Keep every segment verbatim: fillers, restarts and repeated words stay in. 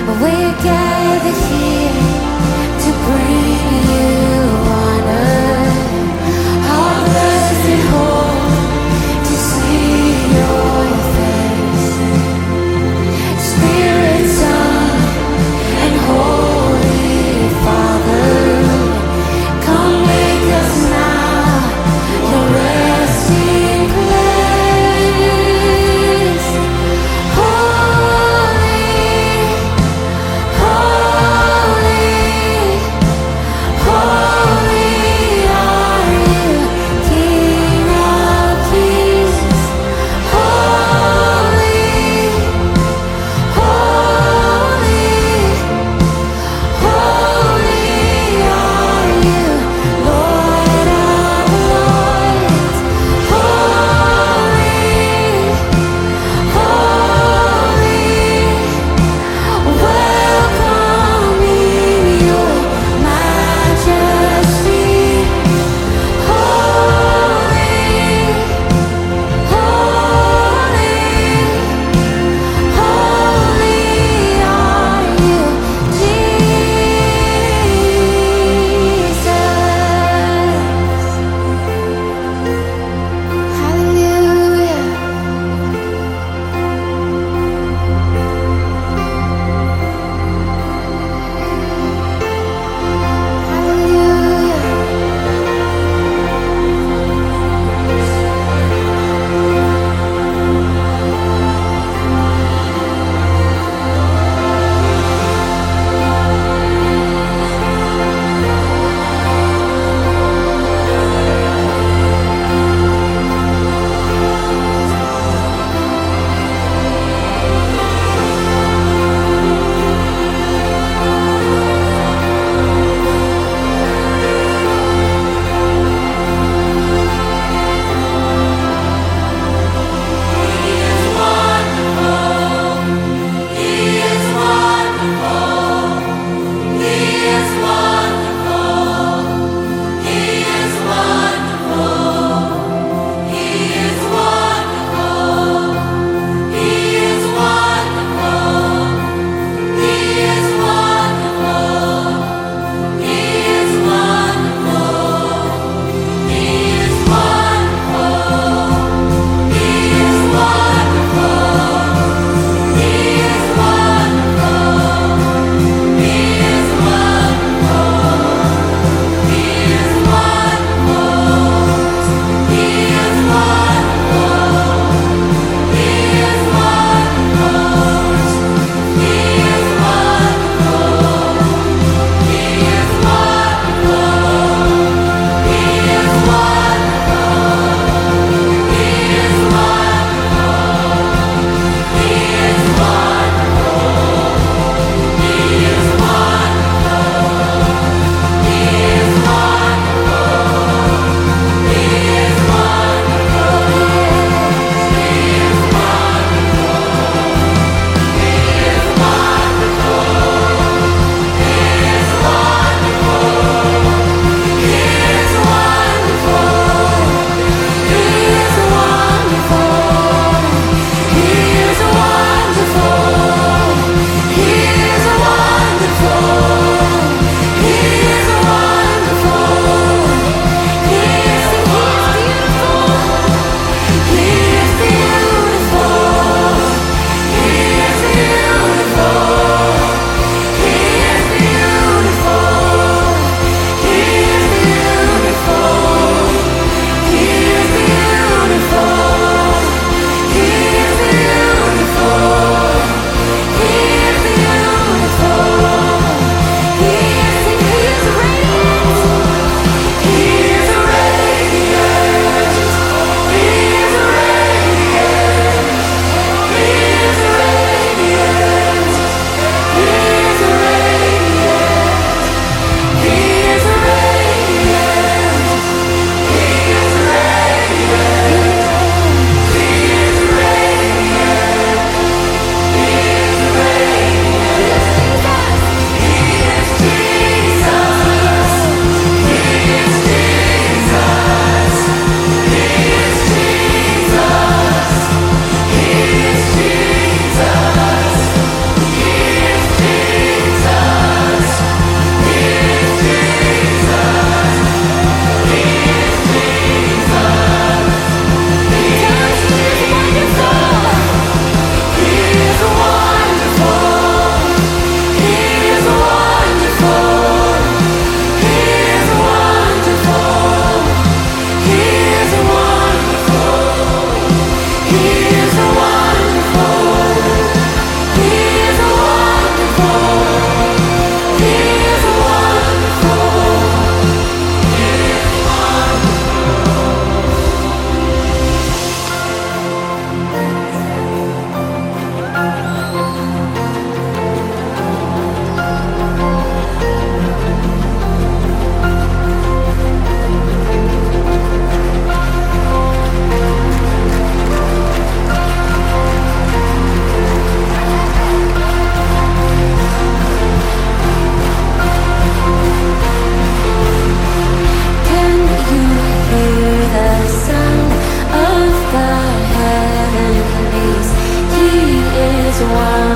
We're gathered here to bring you honor. Our blessed hope to see your face. Spirit, Son, and Holy Father, come make us now your resting place. Holy, holy.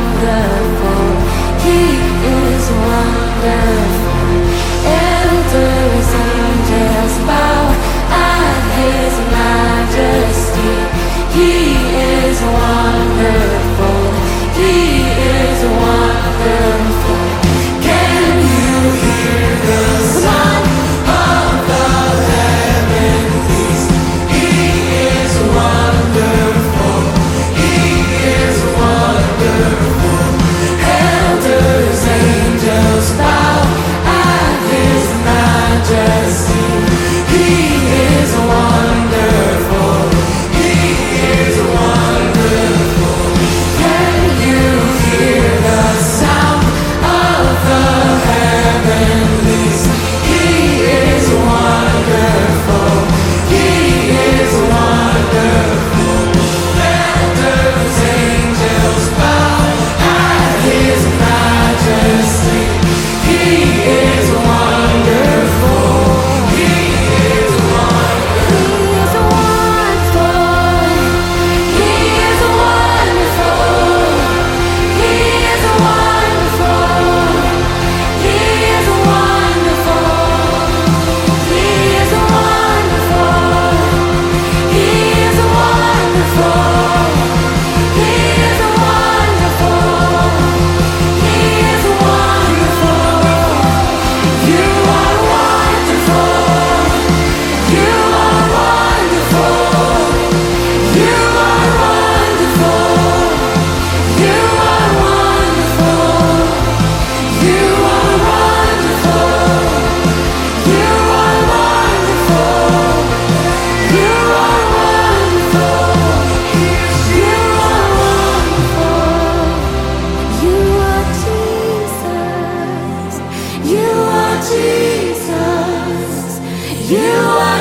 wonderful. He is wonderful. Elders, angels bow at His majesty. He is wonderful. He is wonderful. Can you hear the sound of the heavenlies? He is wonderful. He is wonderful. Elders, angels bow at His majesty. He is wonderful. He is wonderful. Can you hear the sound of the heavenlies? He is wonderful. He is wonderful. Elders, angels bow at His majesty. He is wonderful. He is wonderful. He is wonderful. He is wonderful. He is wonderful. He is wonderful. He is wonderful. He is wonderful. He is wonderful. You are wonderful. You are wonderful. You are wonderful. You are wonderful. You are wonderful. You are wonderful. You are wonderful. You are wonderful. You are Jesus. You are Jesus. You are